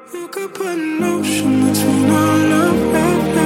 You could put an ocean between our love, love, love.